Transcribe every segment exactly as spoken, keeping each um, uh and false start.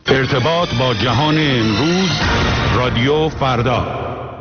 ارتباط با جهان امروز، رادیو فردا.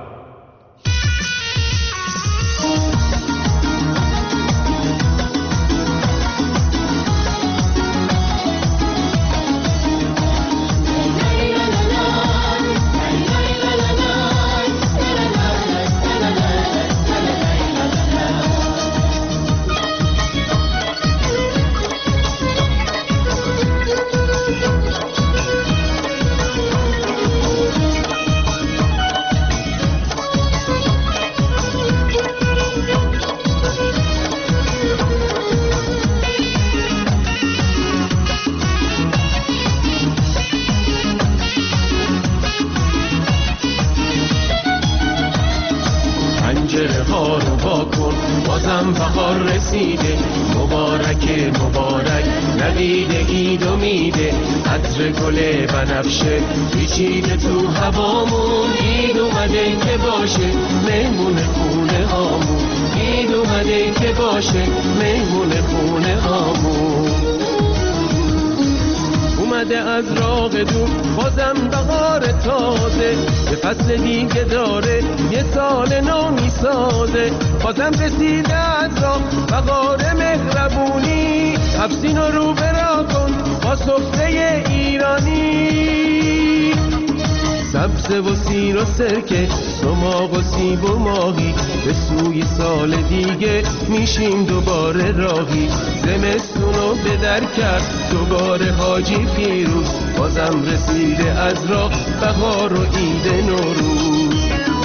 و سیر و سرکه، سماق و سیب و ماهی، به سوی سال دیگه میشیم دوباره راهی. زمستونو به در کرد دوباره حاجی پیروز، بازم رسیده از راه بهار و عید نوروز.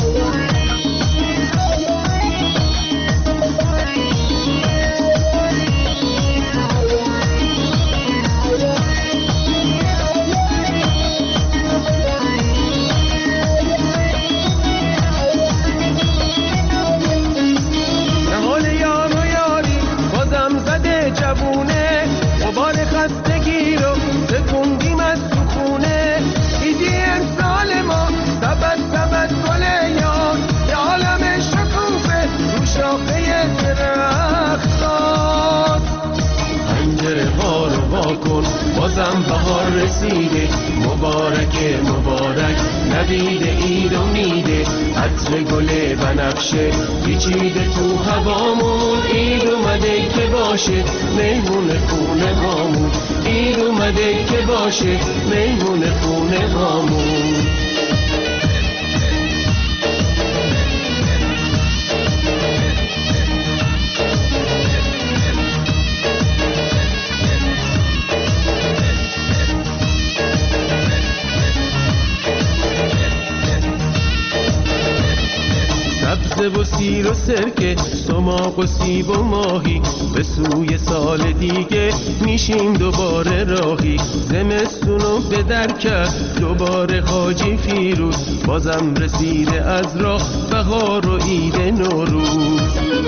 بازم بهار رسیده، مبارکه مبارک، نوید عید و میده، عطر گل بنفشه پیچیده تو هوامون. عید اومده که باشه مهمون خونه هامون، عید اومده که باشه مهمون خونه هامون. و سیر و سرکه، سماق و سیب و ماهی، به سوی سال دیگه میشیم دوباره راهی. زمستونو به در کرد دوباره حاجی فیروز، بازم رسیده از راه بهار و عید نوروز.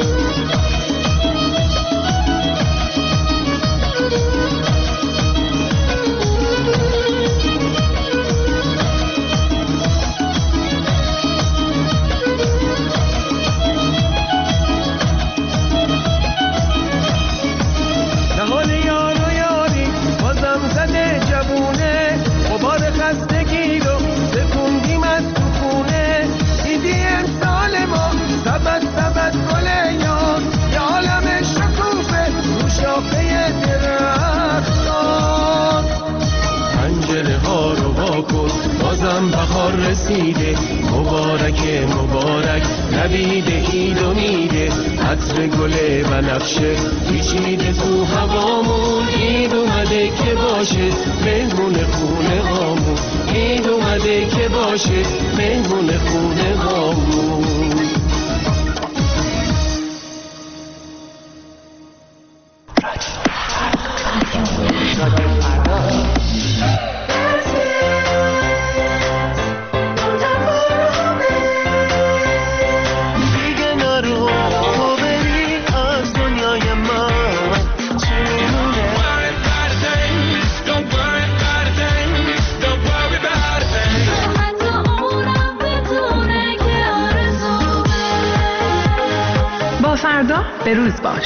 بازم بهار رسیده، مبارکه مبارک، نوید عید و میده، عطر گل بنفشه پیچیده تو هوامون. عید اومده که باشه مهمون خونه هامون، عید اومده که باشه مهمون خونه هامون. فردا به روز باش.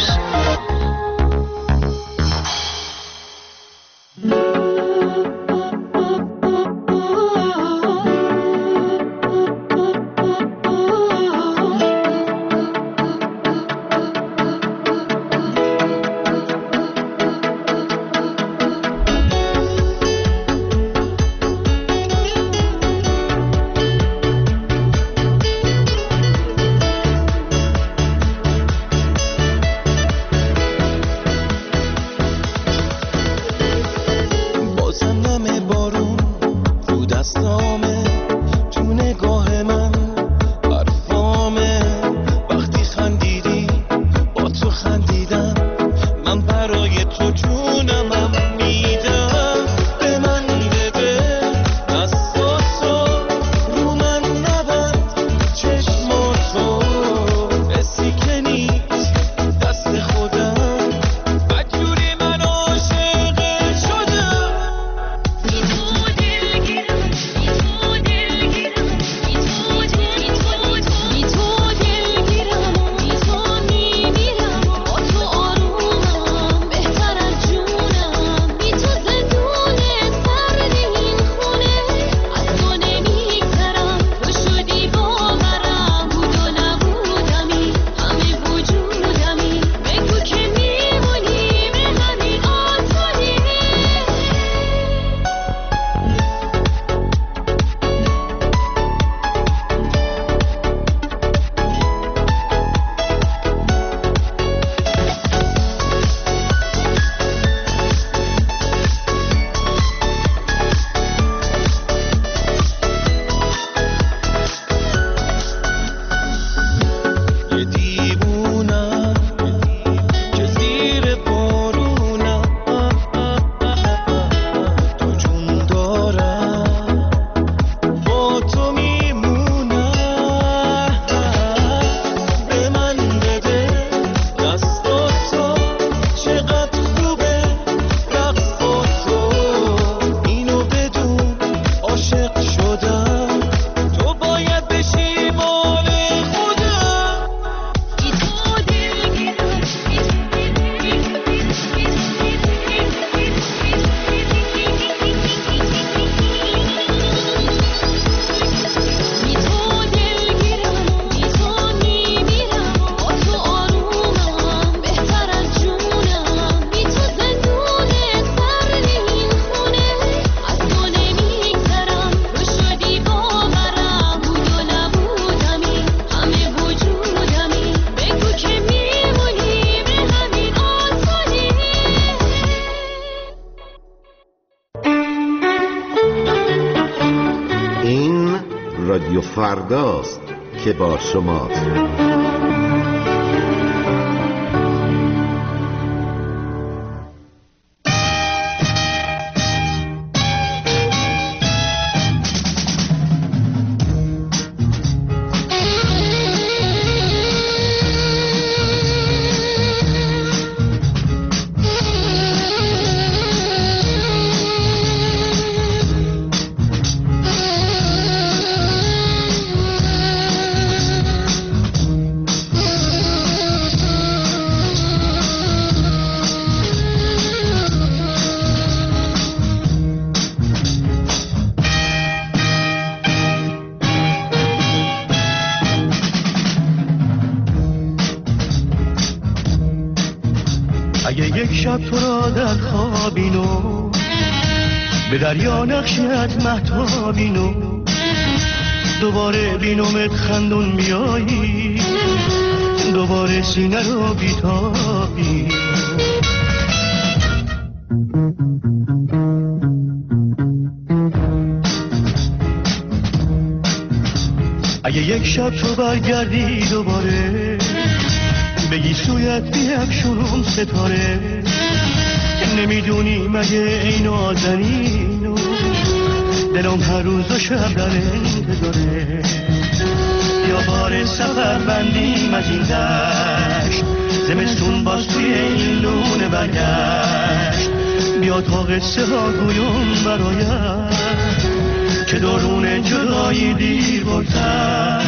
رادیو فرداست که با شماست. اگه یک شب تو را در خوابینو به دریا نقشیت مهتابینو دوباره بینومت خندون بیایی دوباره سینه رو بیتابی اگه یک شب تو برگردی دوباره بگی سویت بیفشونم ستاره نمیدونی مگه این نازنینو دلم هر روز و شب در انتظاره یا بار سفر بندیم از این دشت زمستون باز توی این لونه برگشت بیا تا قصه ها گویم برایت که درون جدایی دیر بگذر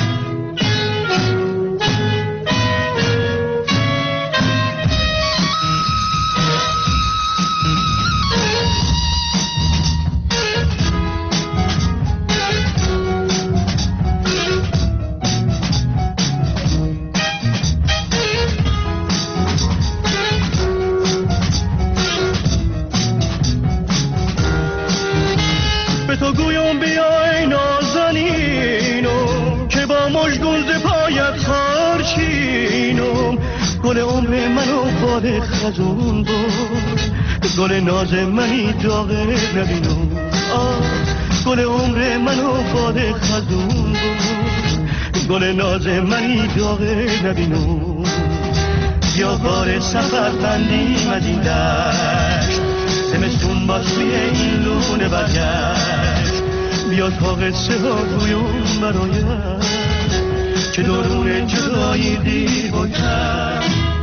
تو گویم بیای نازنینو که با مژگون ز پایت خارچینم گل عمر منو باد خزون بود گل ناز منی داغه نبینم آه گل عمر منو باد خزون بود گل ناز منی داغه نبینم بیا بار سفر بندیم از این دشت زمستون باز توی این لونه برگشت بیا تا قصه ها گویم برایت که درون جدایی دیر بگذر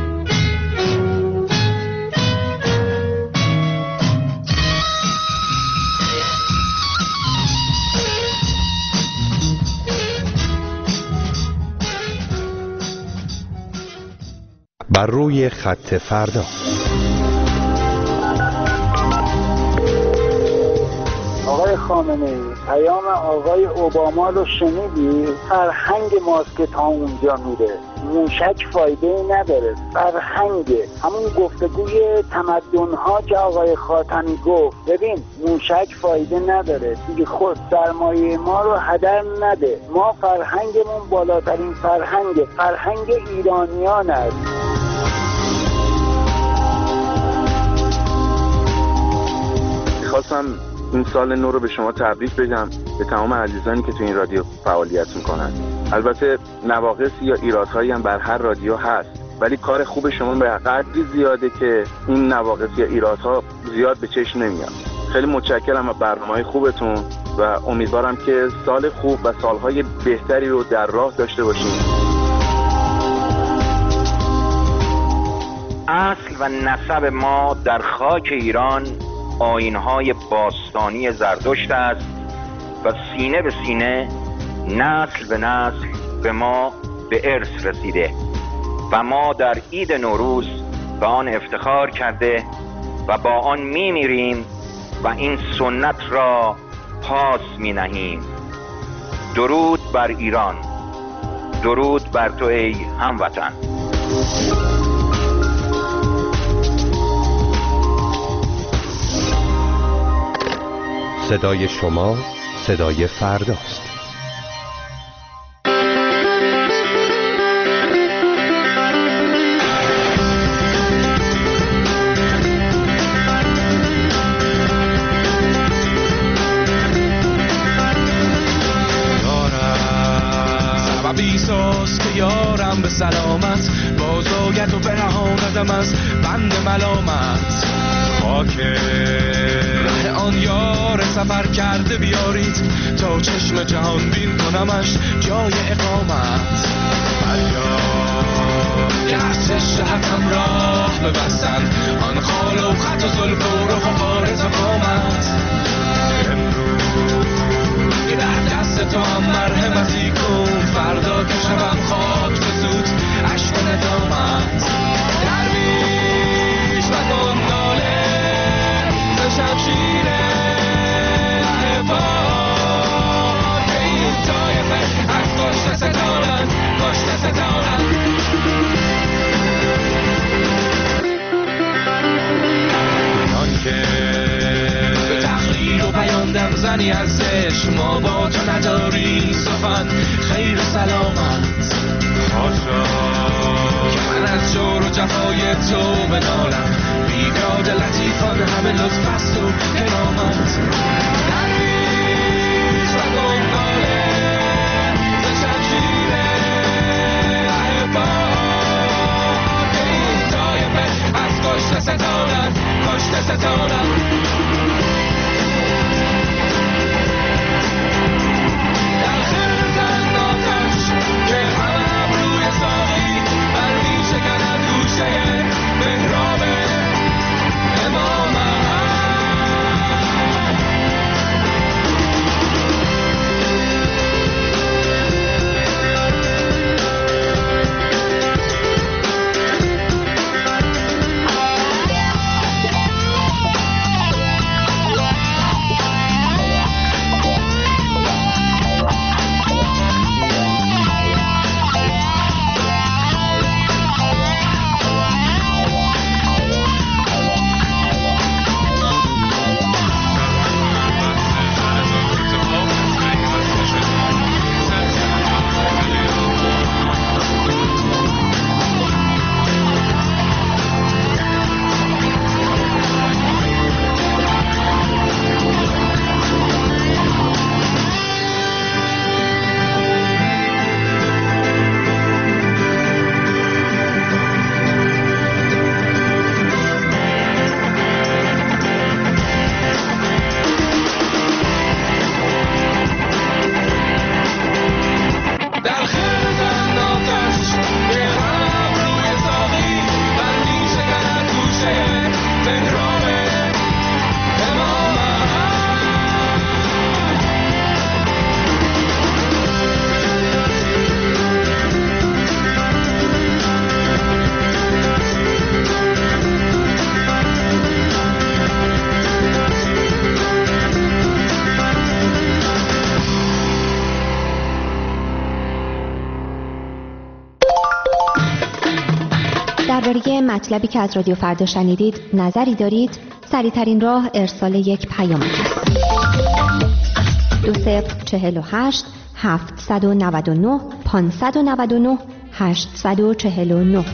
بر روی خط فردا. آقای خامنه‌ای پیام آقای اوباما رو شنیدی؟ فرهنگ ماست که تا اونجا میره موشک فایده نداره فرهنگه همون گفتگوی تمدن‌ها که آقای خاتمی گفت ببین موشک فایده نداره دیگه خود سرمایه ما رو هدر نده ما فرهنگمون بالاترین فرهنگه فرهنگ ایرانیان است. خواستم این سال نو رو به شما تبریک بگم به تمام عزیزانی که تو این رادیو فعالیت میکنن. البته نواقص یا ایرادهایی هم بر هر رادیو هست ولی کار خوب شما به قدری زیاده که این نواقص یا ایرادها زیاد به چشم نمیاد. خیلی متشکرم از برنامه‌های خوبتون و امیدوارم که سال خوب و سالهای بهتری رو در راه داشته باشیم. اصل و نسب ما در خاک ایران آیین‌های باستانی زرتشت است و سینه به سینه نسل به نسل به ما به ارث رسیده و ما در عید نوروز به آن افتخار کرده و با آن می‌میریم و این سنت را پاس می‌نهیم. درود بر ایران، درود بر تو ای هموطن. صدای شما صدای فرداست. یارب برسم به سلامت، بازایت و برهاندم از بند ملامت. خاک ره آن یار سفر کرده بیارید، تا چشم جهان بین کنمش جای اقامت. گرچه شهتم راه ببستن، آن خال و خط و زلف و رخ و عارض و قامت. امروز که در دست تو هم مرحمتی کن، فردا که شبم خاک بزود عشق و ندامت. درویش و کن ناله به شمشیر عباد، که این طایفه از کشته ستانند، کشته ستانند. به تخلیل و پیاندم زنی ازش، ما با تو نداری سخن خیر و سلامت. خاشا که من از جور و جفای تو بنالم، بیداد لطیفان همه لطف است و کرامت. درویش و گنگاله به شمشیر عباد، که این طایفه از کشته ستانند، کشته ستانند. در خرزن آتش که همه ابروی ساقی، بر می شکند گوشه محراب امامت. درباره مطلبی که از رادیو فردا شنیدید نظری دارید؟ سریع‌ترین راه ارسال یک پیام است. دو صفر چهل و هشت هفتصد و نود و نه پانصد و نود و نه هشتصد و چهل و نه.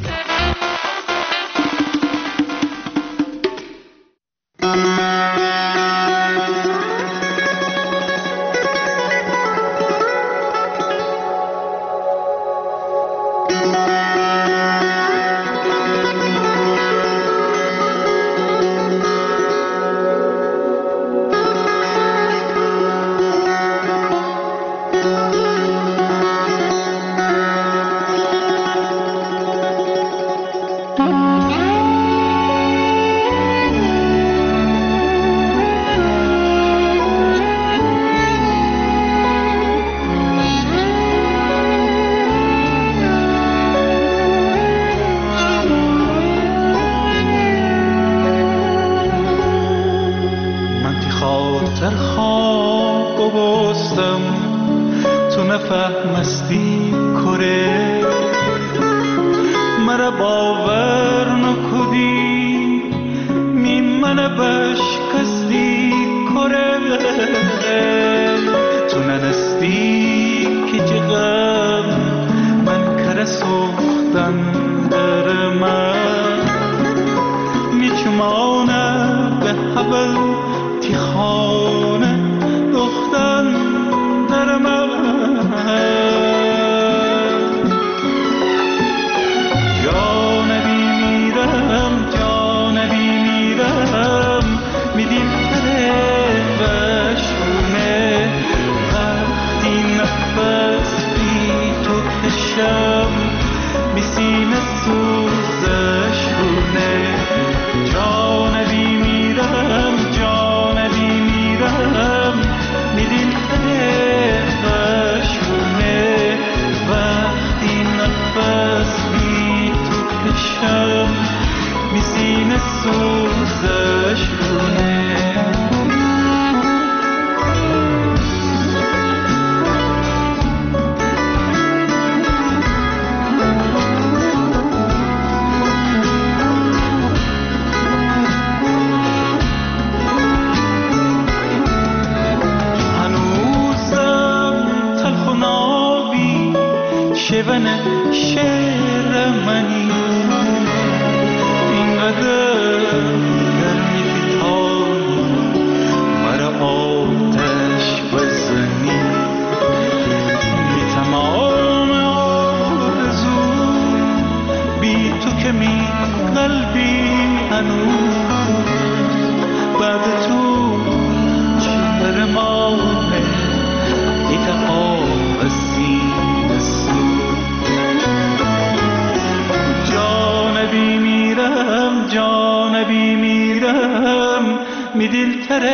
کیون شعر منی اینقدر در میتانی مرا آتش بزنی بی تمام آرزو بی تو که می قلبی هنوز بعد تو چهر ماه اتحاب سینه سو جانبی میرم جانبی میرم می دلتر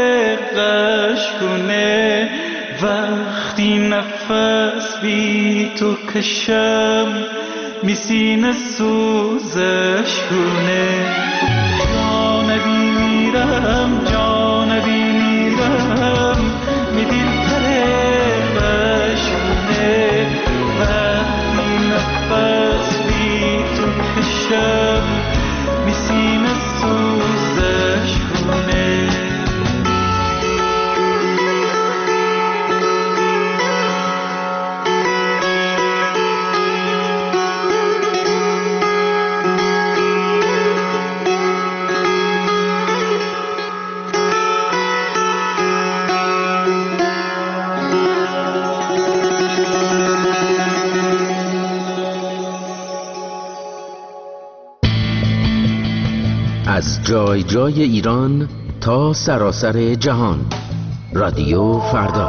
قشونه وقتی نفس بی تو کشم می سینه سوزش کنه جانبی میرم جانبی میرم می دلتر قشونه وقتی نفس بی تو کشم می سینه سوزش کنه از جای جای ایران تا سراسر جهان، رادیو فردا.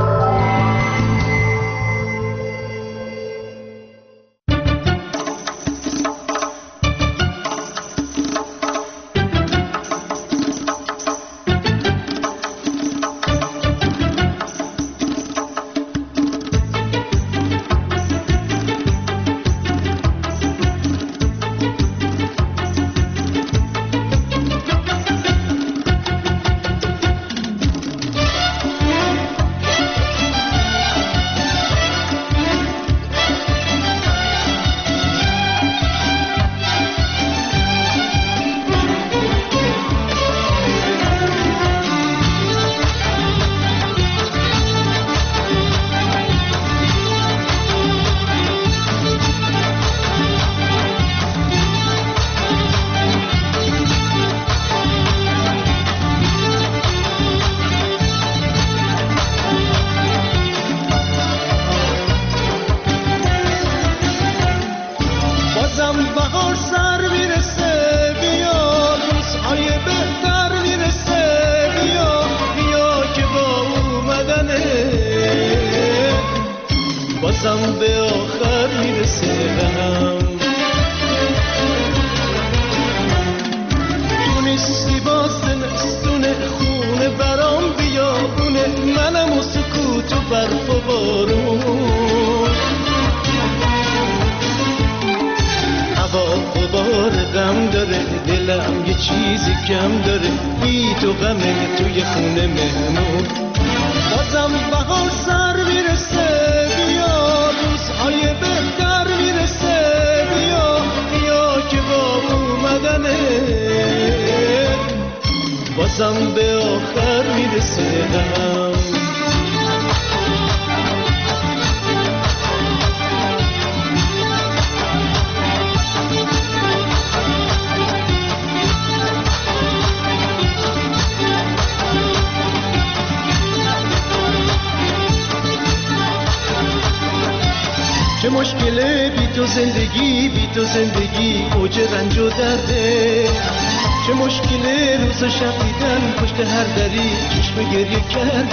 چه مشکله بی تو زندگی بی تو زندگی اوج رنج و درده چه مشکله روز و شب دیدن پشت هر دری چشم گریه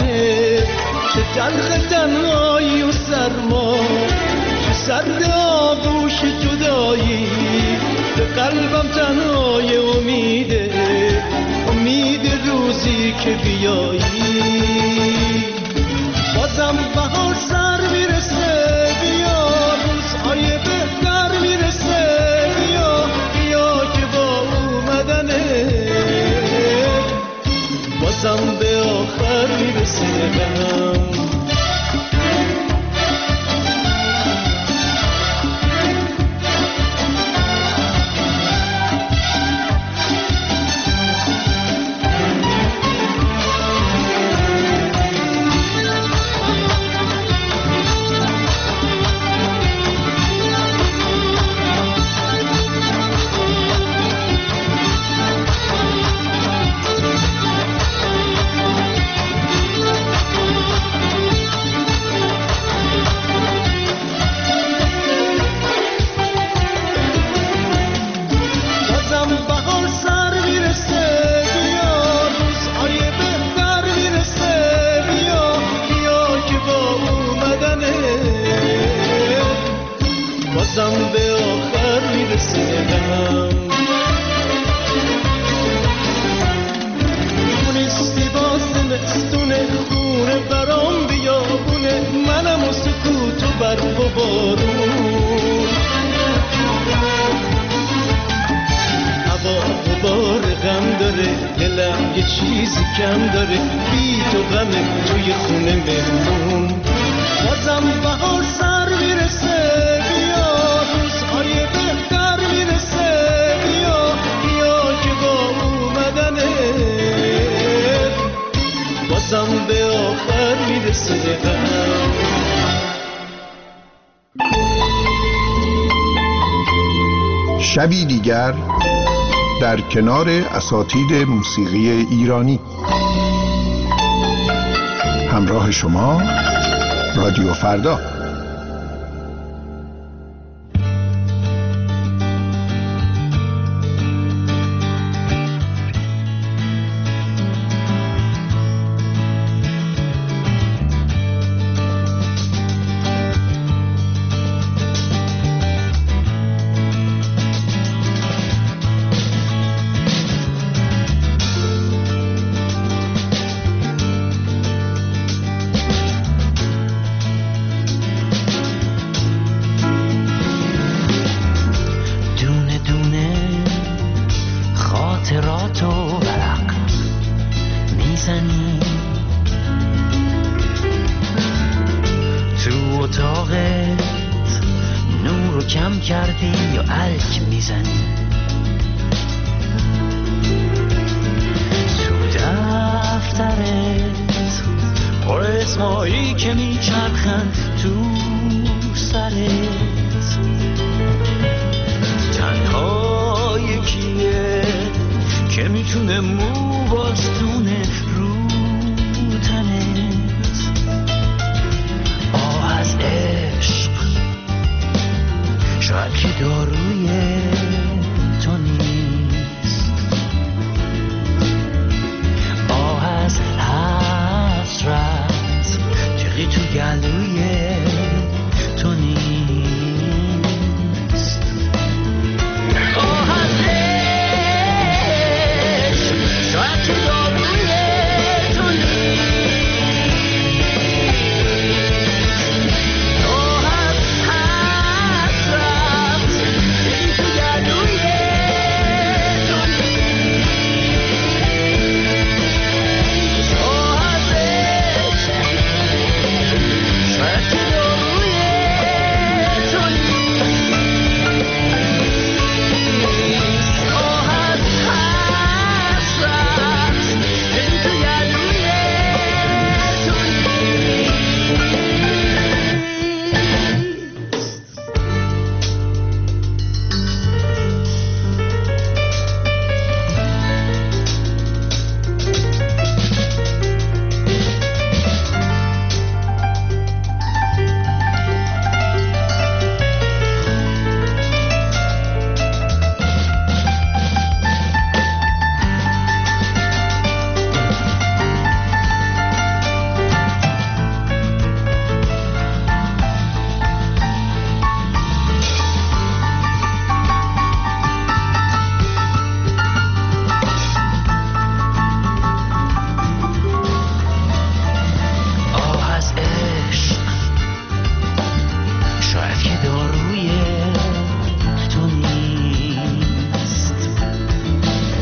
کرده چه تلخ تنهایی و سرما چه سرد آغوش جدایی به قلبم تنهای امیده امید روزی که بیایی بازم بهار سر میرسه بیا روزهای بهتر میرسه بیا بیا که با اومدنه بازم به آخر میرسه بهم خونه برام بیابونه، منم و سکوت و برف و بارون. هوا غبار غم داره، دلم یه چیزی کم داره، بی تو غمه توی خونه مهمون. بازم بهار سر میرسه، بیا روزهای بهتر میرسه، بیا بیا که با اومدنه بازم به آخر میرسه. شبی دیگر در کنار اساتید موسیقی ایرانی. همراه شما رادیو فردا.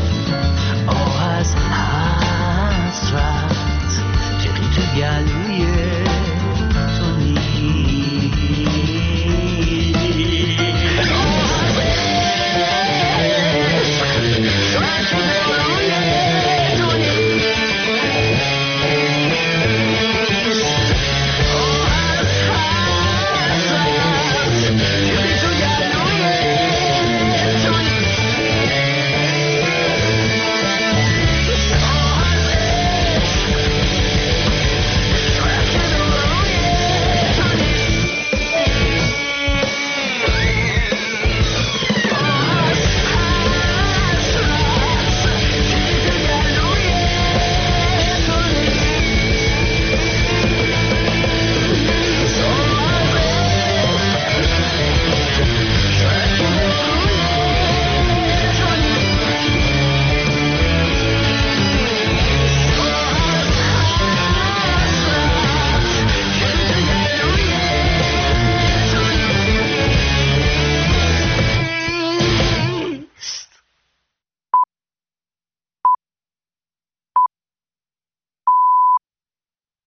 گلوی